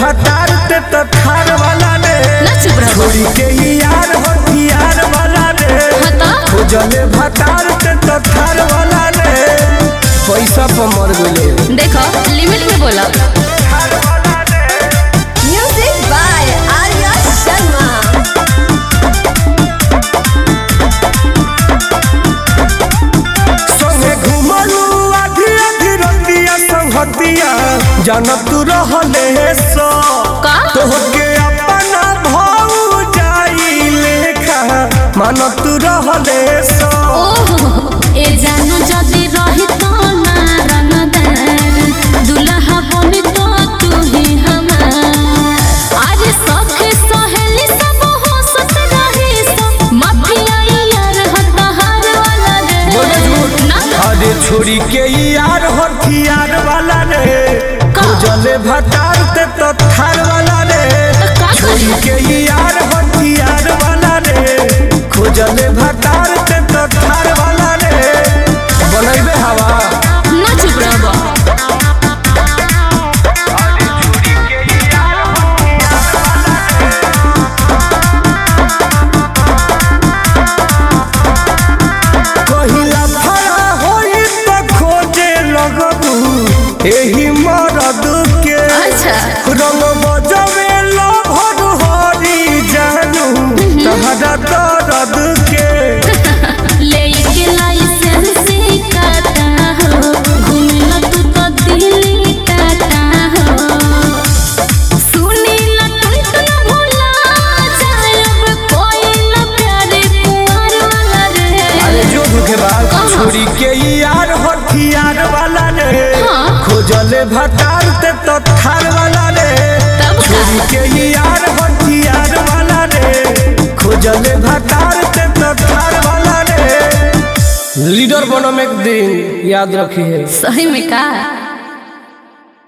भतार ते तो थार वाला रे ना चुप रहो छोड़ी के यार होतियार वाला रे खोजले भतार ते तो थार वाला रे पैसा पर मर गइले देखो लिमिट में बोला। Music by Arya Sharma. संगे घुमलू आधी आधी रतिया संगतिया जानत तू रहले सो का तोहके अपना भाऊ जाई लेखा मानत तू रहले सो ओहो ए जानू जदी रही तो ना रनदार दुल्हा बने तो तू ही हमार आज सखे सहेली सब हो सत रही सो माफिया यार हतहार वाला बोले रे झूठ ना अरे छोड़ी के यार होतियार वाला रे का? खोजले भतार ते तो थार वाला रे का छोड़ी के यार होतियार वाला रे खोजले भतार ते तो थार वाला रे बनैबे हवा ना चुप रहो कहिला फरा होई तो खोजे लगबू एही मरद के अच्छा रंग बजवे लभर हरी जानू तहरा दर्द के ले के लाइसेंस काटा हो घूमेला तू तो दिल्ली टाटा हो सुनी ना टुन भूला जायब कोई ना प्यारे कुंवर वाला रे अरे जो धोखेबाज छोड़ी के यार होतियार वाला रे हाँ। खोजले भतार ते तो थार वाला रे तब का? छोड़ी के यार होतियार वाला रे खोजले भतार ते तो थार वाला रे लीडर बनम एक दिन याद रखिए सही में का